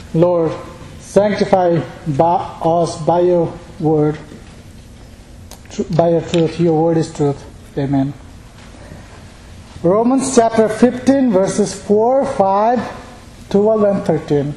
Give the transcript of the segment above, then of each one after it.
Lord, sanctify us by your word, by your truth. Your word is truth. Amen. Romans chapter 15 verses 4, 5, 12 and 13.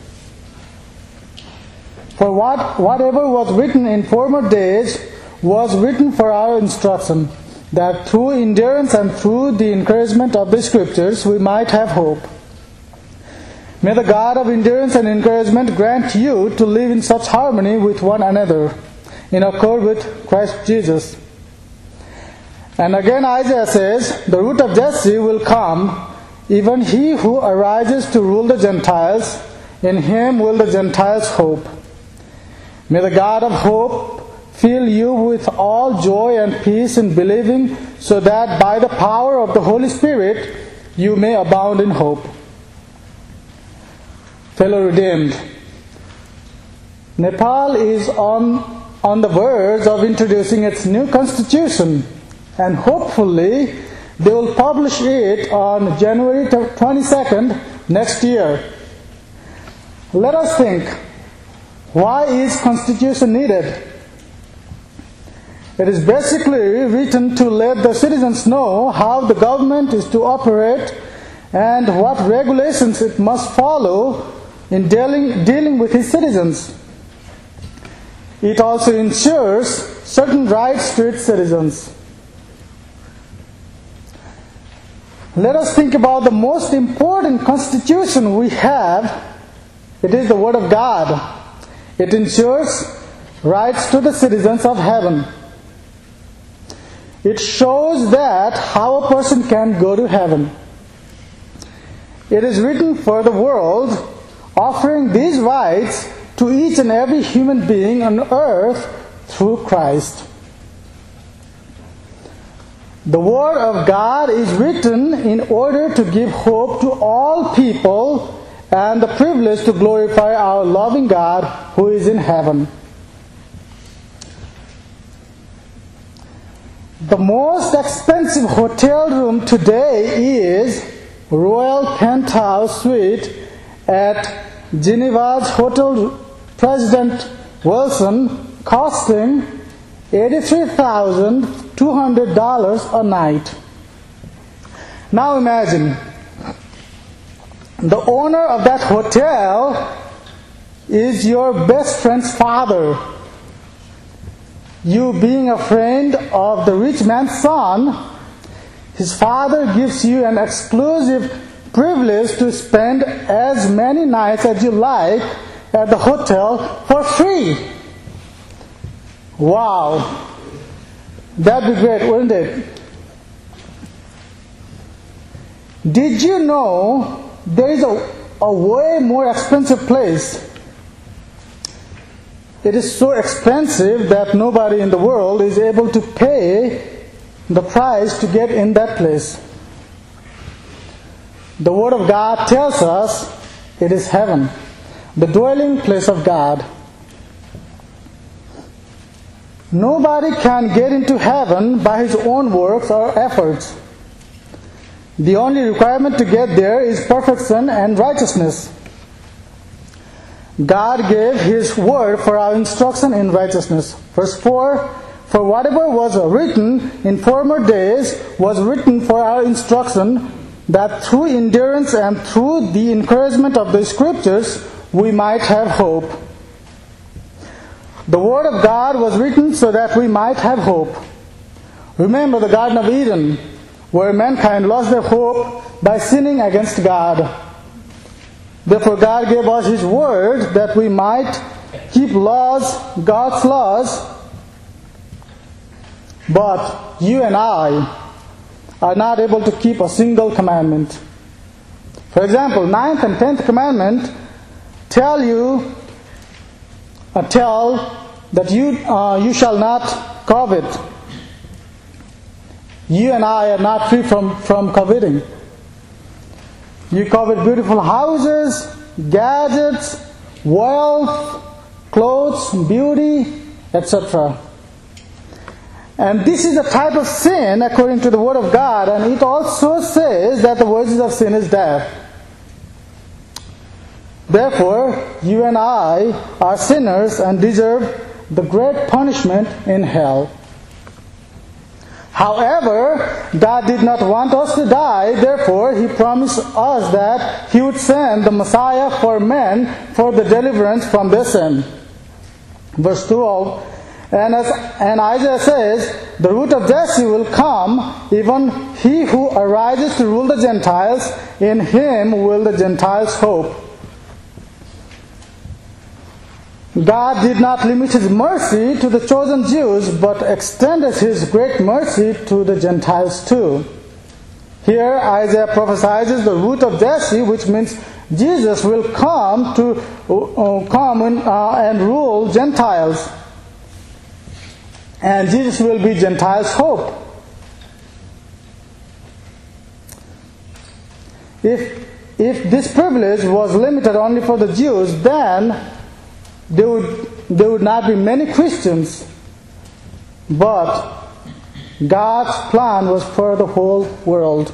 For whatever was written in former days was written for our instruction, that through endurance and through the encouragement of the Scriptures we might have hope. May the God of endurance and encouragement grant you to live in such harmony with one another, in accord with Christ Jesus. And again Isaiah says, the root of Jesse will come, even he who arises to rule the Gentiles. In him will the Gentiles hope. May the God of hope fill you with all joy and peace in believing, so that by the power of the Holy Spirit you may abound in hope. Fellow redeemed, Nepal is on the verge of introducing its new constitution, and hopefully they will publish it on January 22nd next year. Let us think, why is constitution needed? It is basically written to let the citizens know how the government is to operate and what regulations it must follow in dealing with its citizens. It also ensures certain rights to its citizens. Let us think about the most important constitution we have. It is the Word of God. It ensures rights to the citizens of heaven. It shows that how a person can go to heaven. It is written for the world, offering these rights to each and every human being on earth through Christ. The Word of God is written in order to give hope to all people and the privilege to glorify our loving God who is in heaven. The most expensive hotel room today is Royal Penthouse Suite at Geneva's Hotel President Wilson, costing $83,200 a night. Now imagine, the owner of that hotel is your best friend's father. You being a friend of the rich man's son, his father gives you an exclusive privilege to spend as many nights as you like at the hotel for free. Wow! That'd be great, wouldn't it? Did you know there is a way more expensive place? It is so expensive that nobody in the world is able to pay the price to get in that place. The Word of God tells us it is heaven, the dwelling place of God. Nobody can get into heaven by his own works or efforts. The only requirement to get there is perfection and righteousness. God gave His word for our instruction in righteousness. Verse 4, for whatever was written in former days was written for our instruction, that through endurance and through the encouragement of the Scriptures we might have hope. The Word of God was written so that we might have hope. Remember the Garden of Eden, where mankind lost their hope by sinning against God. Therefore God gave us His Word that we might keep laws, God's laws. But you and I are not able to keep a single commandment. For example, 9th and 10th commandment tell that you shall not covet. You and I are not free from coveting. You covet beautiful houses, gadgets, wealth, clothes, beauty, etc. And this is a type of sin according to the Word of God, and it also says that the wages of sin is death. Therefore, you and I are sinners and deserve the great punishment in hell. However, God did not want us to die, therefore He promised us that He would send the Messiah for men for the deliverance from their sin. Verse 12, and Isaiah says, the root of Jesse will come, even he who arises to rule the Gentiles, in him will the Gentiles hope. God did not limit His mercy to the chosen Jews, but extended His great mercy to the Gentiles too. Here Isaiah prophesies the root of Jesse, which means Jesus will come and rule Gentiles. And Jesus will be Gentiles' hope. If this privilege was limited only for the Jews, then there would not be many Christians. But God's plan was for the whole world.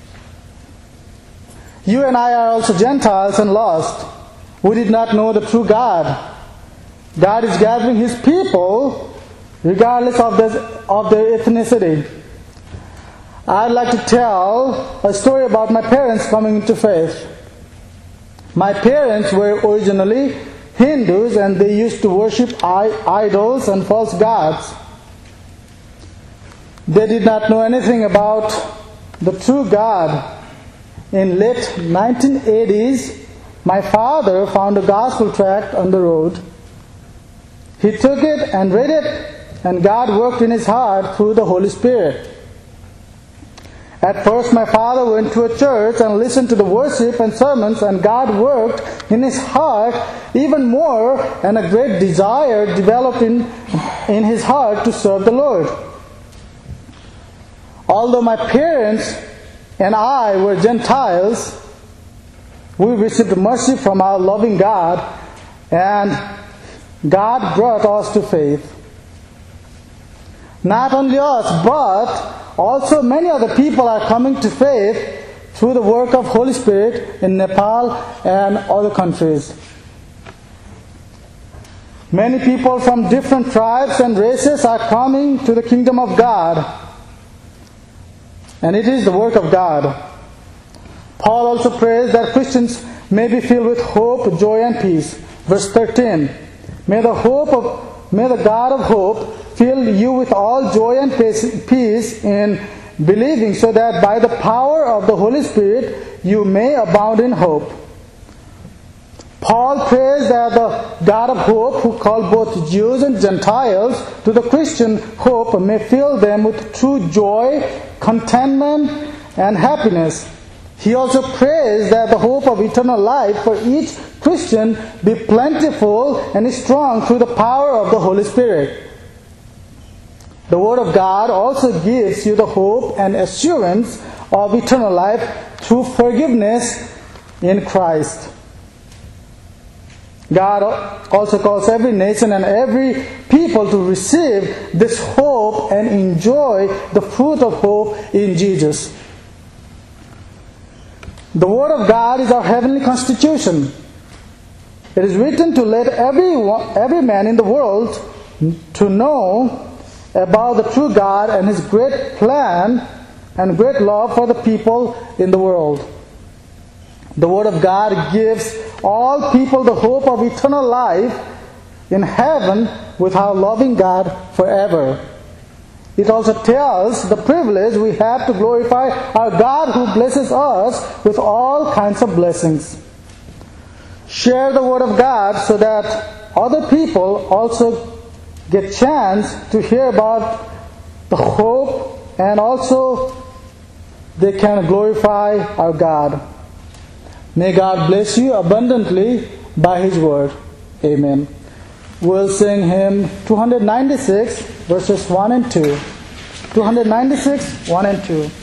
You and I are also Gentiles and lost. We did not know the true God. God is gathering His people regardless of their ethnicity. I'd like to tell a story about my parents coming into faith. My parents were originally Hindus, and they used to worship idols and false gods. They did not know anything about the true God. In late 1980s, my father found a gospel tract on the road. He took it and read it, and God worked in his heart through the Holy Spirit. At first, my father went to a church and listened to the worship and sermons, and God worked in his heart even more, and a great desire developed in his heart to serve the Lord. Although my parents and I were Gentiles, we received mercy from our loving God, and God brought us to faith. Not only us, but also many other people are coming to faith through the work of Holy Spirit in Nepal and other countries. Many people from different tribes and races are coming to the kingdom of God. And it is the work of God. Paul also prays that Christians may be filled with hope, joy, and peace. Verse 13, May the God of hope fill you with all joy and peace in believing, so that by the power of the Holy Spirit you may abound in hope. Paul prays that the God of hope, who called both Jews and Gentiles to the Christian hope, may fill them with true joy, contentment, and happiness. He also prays that the hope of eternal life for each Christian be plentiful and strong through the power of the Holy Spirit. The Word of God also gives you the hope and assurance of eternal life through forgiveness in Christ. God also calls every nation and every people to receive this hope and enjoy the fruit of hope in Jesus. The Word of God is our heavenly constitution. It is written to let every man in the world to know about the true God and His great plan and great love for the people in the world. The Word of God gives all people the hope of eternal life in heaven with our loving God forever. It also tells the privilege we have to glorify our God, who blesses us with all kinds of blessings. Share the Word of God so that other people also get chance to hear about the hope, and also they can glorify our God. May God bless you abundantly by His Word. Amen. We'll sing hymn 296, verses 1 and 2. 296, 1 and 2.